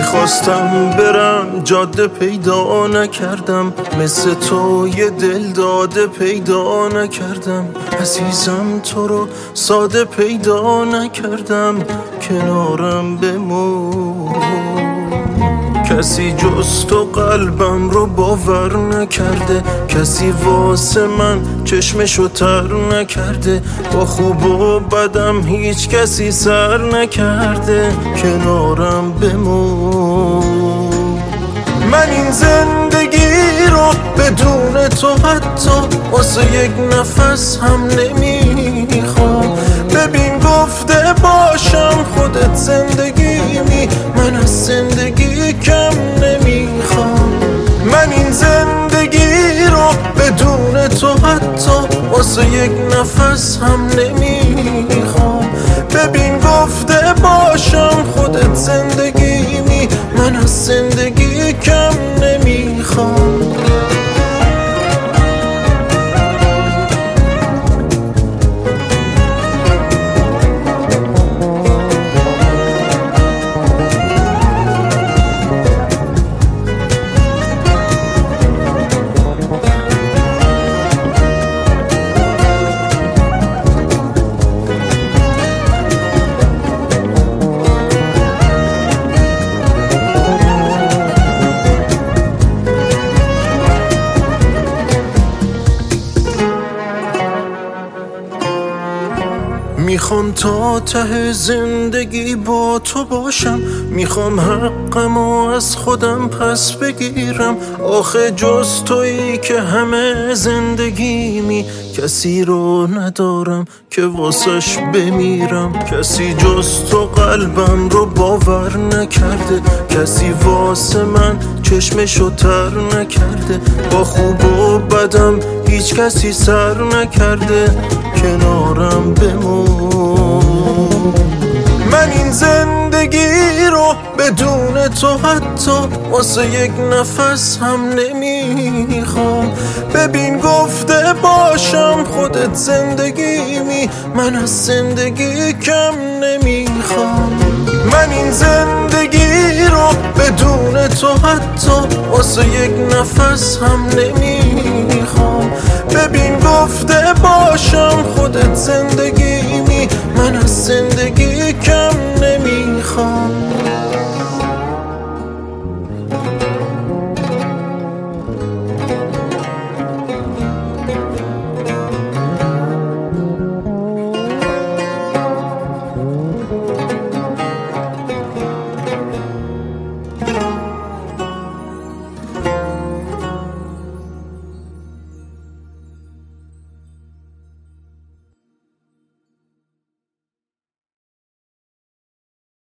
میخواستم برم جاده پیدا نکردم، مثل تو یه دل داده پیدا نکردم. عزیزم تو رو ساده پیدا نکردم، کنارم بمون. کسی جز تو قلبم رو باور نکرده، کسی واسه من چشمشو تر نکرده. با خوب و بدم هیچ کسی سر نکرده، کنارم بمون. من این زندگی رو بدون تو حتی واسه یک نفس هم نمیخوام. ببین گفته باشم خودت زندگیمی، من از زندگی کم نمیخوام. من این زندگی رو بدون تو حتی واسه یک نفس هم نمیخوام. ببین گفته باشم خودت زندگیمی، من از زندگی کم نمیخوام. میخوام تا ته زندگی با تو باشم، میخوام حقمو از خودم پس بگیرم. آخه جز تویی که همه زندگیمی، کسی رو ندارم که واسش بمیرم. کسی جز تو قلبم رو باور نکرده، کسی واسه من چشمشو تر نکرده. با خوب و بدم هیچ کسی سر نکرده، کنارم بمون. من این زندگی رو بدون تو حتی واسه یک نفس هم نمیخوام. ببین گفته باشم خودت زندگیمی، من از زندگی کم نمیخوام. من این زندگی رو بدون تو حتی واسه یک نفس هم نمیخوام. ببین گفته باشم خودت زندگیمی، من از زندگی کم نمیخوام.